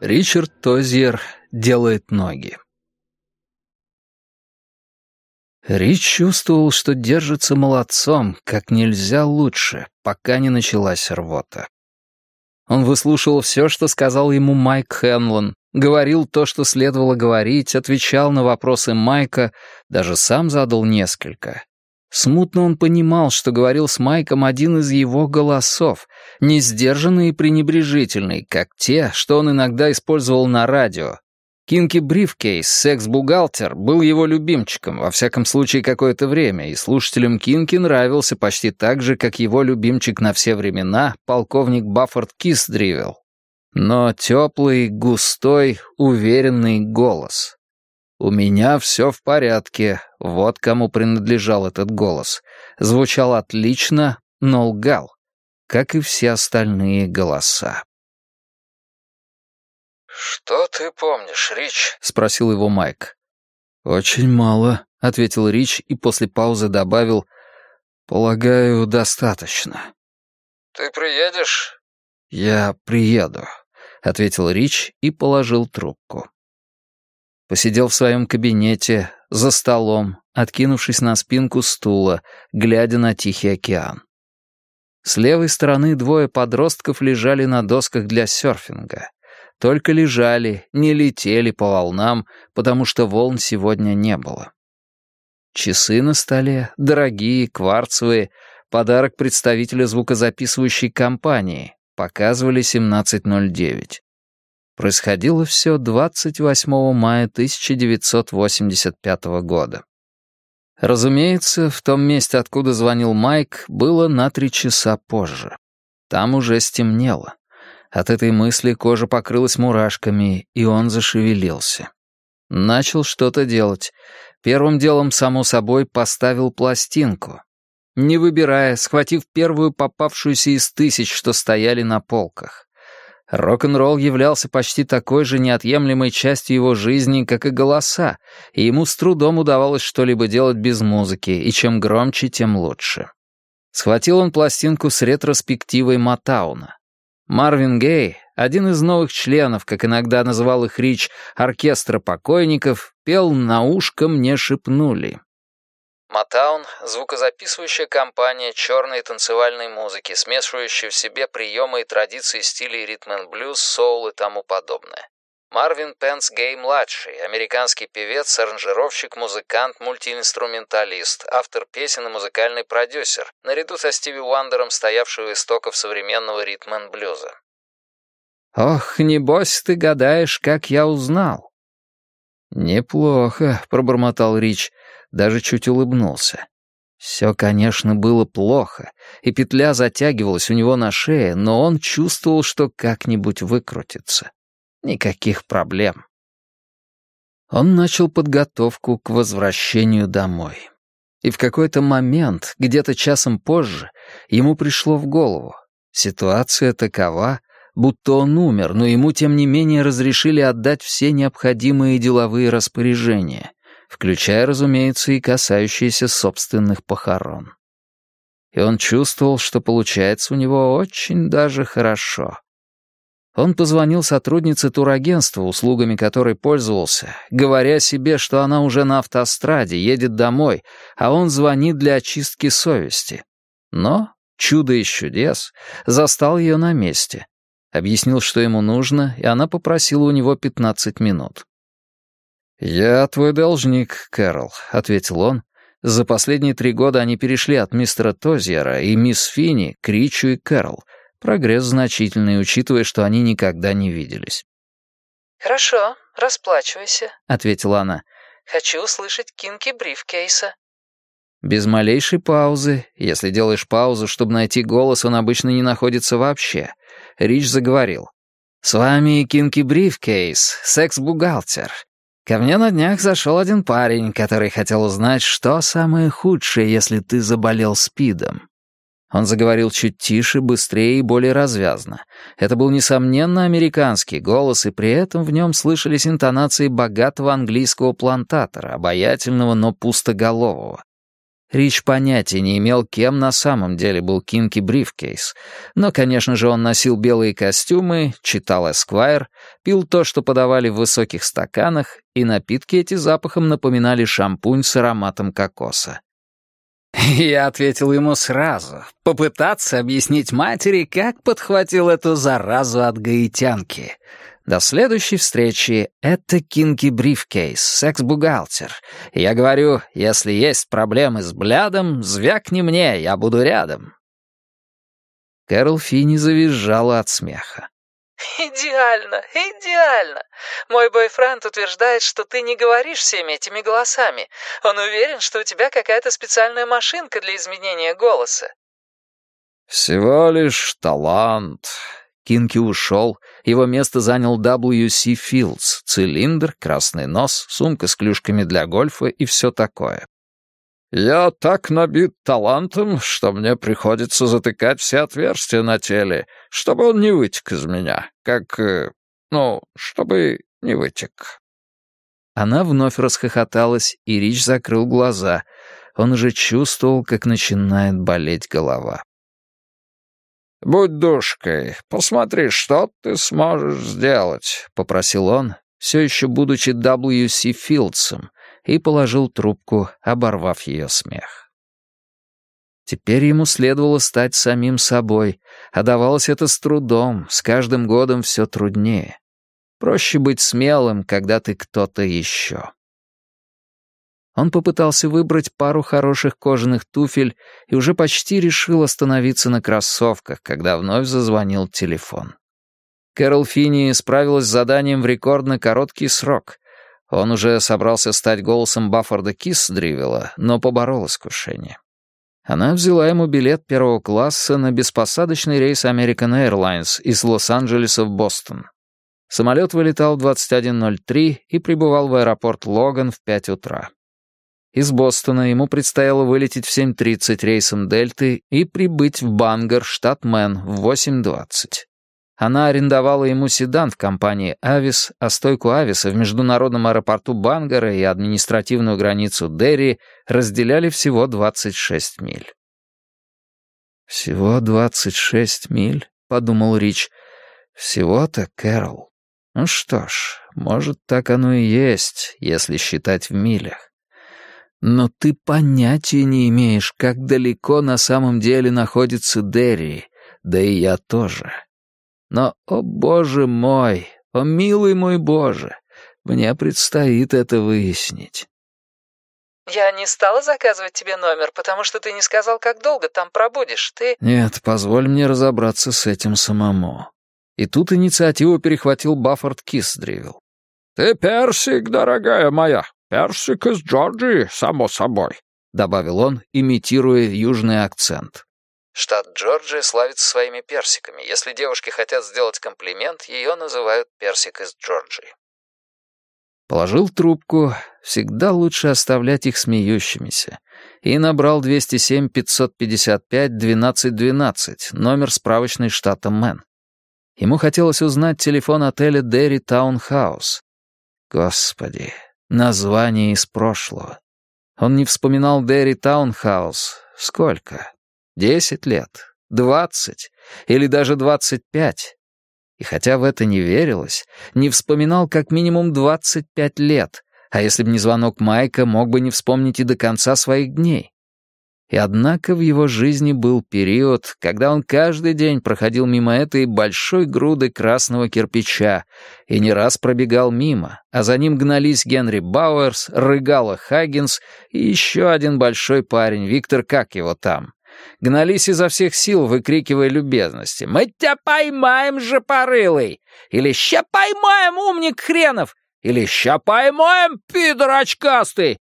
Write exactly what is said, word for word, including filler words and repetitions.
Ричард Тозьер делает ноги. Рич чувствовал, что держится молодцом, как нельзя лучше, пока не началась рвота. Он выслушивал все, что сказал ему Майк Хенлон, говорил то, что следовало говорить, отвечал на вопросы Майка, даже сам задал несколько. Смутно он понимал, что говорил с Майком один из его голосов, не сдержанный и пренебрежительный, как те, что он иногда использовал на радио. Кинки Брифкейс, секс-бухгалтер, был его любимчиком, во всяком случае, какое-то время, и слушателям Кинки нравился почти так же, как его любимчик на все времена, полковник Баффорд Кисдривелл. Но теплый, густой, уверенный голос. «У меня все в порядке», вот кому принадлежал этот голос. Звучал отлично, но лгал, как и все остальные голоса. «Что ты помнишь, Рич?» — спросил его Майк. «Очень мало», — ответил Рич и после паузы добавил, «полагаю, достаточно». «Ты приедешь?» «Я приеду», — ответил Рич и положил трубку. Посидел в своем кабинете, за столом, откинувшись на спинку стула, глядя на Тихий океан. С левой стороны двое подростков лежали на досках для серфинга. Только лежали, не летели по волнам, потому что волн сегодня не было. Часы на столе, дорогие, кварцевые, подарок представителя звукозаписывающей компании, показывали семнадцать ноль девять. Происходило все двадцать восьмого мая тысяча девятьсот восемьдесят пятого года. Разумеется, в том месте, откуда звонил Майк, было на три часа позже. Там уже стемнело. От этой мысли кожа покрылась мурашками, и он зашевелился. Начал что-то делать. Первым делом, само собой, поставил пластинку. Не выбирая, схватив первую попавшуюся из тысяч, что стояли на полках. Рок-н-ролл являлся почти такой же неотъемлемой частью его жизни, как и голоса, и ему с трудом удавалось что-либо делать без музыки, и чем громче, тем лучше. Схватил он пластинку с ретроспективой Мотауна. Марвин Гей, один из новых членов, как иногда называл их Рич, оркестра покойников, пел «На ушко мне шепнули». Мотаун — звукозаписывающая компания черной танцевальной музыки, смешивающая в себе приемы и традиции стилей ритм-н-блюз, соул и тому подобное. Марвин Пенс Гей-младший, американский певец, аранжировщик, музыкант, мультиинструменталист, автор песен и музыкальный продюсер, наряду со Стиви Уандером, стоявший у истоков современного ритм-н-блюза. «Ох, небось ты гадаешь, как я узнал». «Неплохо», — пробормотал Рич, даже чуть улыбнулся. Все, конечно, было плохо, и петля затягивалась у него на шее, но он чувствовал, что как-нибудь выкрутится. Никаких проблем. Он начал подготовку к возвращению домой. И в какой-то момент, где-то часом позже, ему пришло в голову. Ситуация такова, будто он умер, но ему, тем не менее, разрешили отдать все необходимые деловые распоряжения, включая, разумеется, и касающиеся собственных похорон. И он чувствовал, что получается у него очень даже хорошо. Он позвонил сотруднице турагентства, услугами которой пользовался, говоря себе, что она уже на автостраде, едет домой, а он звонит для очистки совести. Но, чудо из чудес, застал ее на месте. Объяснил, что ему нужно, и она попросила у него пятнадцать минут. «Я твой должник, Кэрол», — ответил он. За последние три года они перешли от мистера Тозьера и мисс Финни к Ричу и Кэрол. Прогресс значительный, учитывая, что они никогда не виделись. «Хорошо, расплачивайся», — ответила она. «Хочу услышать Кинки Брифкейса». Без малейшей паузы, если делаешь паузу, чтобы найти голос, он обычно не находится вообще, Рич заговорил. «С вами Кинки Брифкейс, секс-бухгалтер. Ко мне на днях зашел один парень, который хотел узнать, что самое худшее, если ты заболел СПИДом». Он заговорил чуть тише, быстрее и более развязно. Это был, несомненно, американский голос, и при этом в нем слышались интонации богатого английского плантатора, обаятельного, но пустоголового. Рич понятия не имел, кем на самом деле был Кинки Брифкейс, но, конечно же, он носил белые костюмы, читал «Эсквайр», пил то, что подавали в высоких стаканах, и напитки эти запахом напоминали шампунь с ароматом кокоса. Я ответил ему сразу, попытаться объяснить матери, как подхватил эту заразу от гаитянки. До следующей встречи это Кинки Брифкейс, секс-бухгалтер. Я говорю, если есть проблемы с блядом, звякни мне, я буду рядом. Кэрол Финни завизжала от смеха. «Идеально, идеально. Мой бойфренд утверждает, что ты не говоришь всеми этими голосами. Он уверен, что у тебя какая-то специальная машинка для изменения голоса». «Всего лишь талант». Кинки ушел, его место занял дабл ю си Fields, цилиндр, красный нос, сумка с клюшками для гольфа и все такое. «Я так набит талантом, что мне приходится затыкать все отверстия на теле, чтобы он не вытек из меня, как... ну, чтобы не вытек». Она вновь расхохоталась, и Рич закрыл глаза. Он уже чувствовал, как начинает болеть голова. «Будь душкой, посмотри, что ты сможешь сделать», — попросил он, все еще будучи дабл ю си Филдсом, и положил трубку, оборвав ее смех. Теперь ему следовало стать самим собой, а давалось это с трудом, с каждым годом все труднее. Проще быть смелым, когда ты кто-то еще. Он попытался выбрать пару хороших кожаных туфель и уже почти решил остановиться на кроссовках, когда вновь зазвонил телефон. Кэрол Финни справилась с заданием в рекордно короткий срок. Он уже собрался стать голосом Баффорда Кисдривелла, но поборол искушение. Она взяла ему билет первого класса на беспосадочный рейс American Airlines из Лос-Анджелеса в Бостон. Самолет вылетал в двадцать один ноль три и прибывал в аэропорт Логан в пять утра. Из Бостона ему предстояло вылететь в семь тридцать рейсом Дельты и прибыть в Бангор, штат Мэн, в восемь двадцать. Она арендовала ему седан в компании «Авис», а стойку «Ависа» в международном аэропорту Бангора и административную границу Дерри разделяли всего двадцать шесть миль. «Всего двадцать шесть миль?» — подумал Рич. «Всего-то, Кэрол. Ну что ж, может, так оно и есть, если считать в милях. Но ты понятия не имеешь, как далеко на самом деле находится Дерри, да и я тоже. Но, о боже мой, о милый мой боже, мне предстоит это выяснить». «Я не стала заказывать тебе номер, потому что ты не сказал, как долго там пробудешь. Ты...» «Нет, позволь мне разобраться с этим самому». И тут инициативу перехватил Баффорд Кисдривелл. «Ты персик, дорогая моя, персик из Джорджии, само собой», — добавил он, имитируя южный акцент. Штат Джорджия славится своими персиками. Если девушки хотят сделать комплимент, ее называют персик из Джорджии. Положил трубку, всегда лучше оставлять их смеющимися, и набрал двести семь пятьсот пятьдесят пять двенадцать двенадцать, номер справочной штата Мэн. Ему хотелось узнать телефон отеля Дерри Таунхаус. Господи, название из прошлого. Он не вспоминал Дерри Таунхаус. Сколько? Десять лет? Двадцать? Или даже двадцать пять? И хотя в это не верилось, не вспоминал как минимум двадцать пять лет, а если б не звонок Майка, мог бы не вспомнить и до конца своих дней. И однако в его жизни был период, когда он каждый день проходил мимо этой большой груды красного кирпича и не раз пробегал мимо, а за ним гнались Генри Бауэрс, Рыгала Хаггинс и еще один большой парень, Виктор как его там. Гнались изо всех сил, выкрикивая любезности. «Мы тебя поймаем, жопорылый!» Или «Ща поймаем, умник хренов!» Или «Ща поймаем, пидор очкастый!»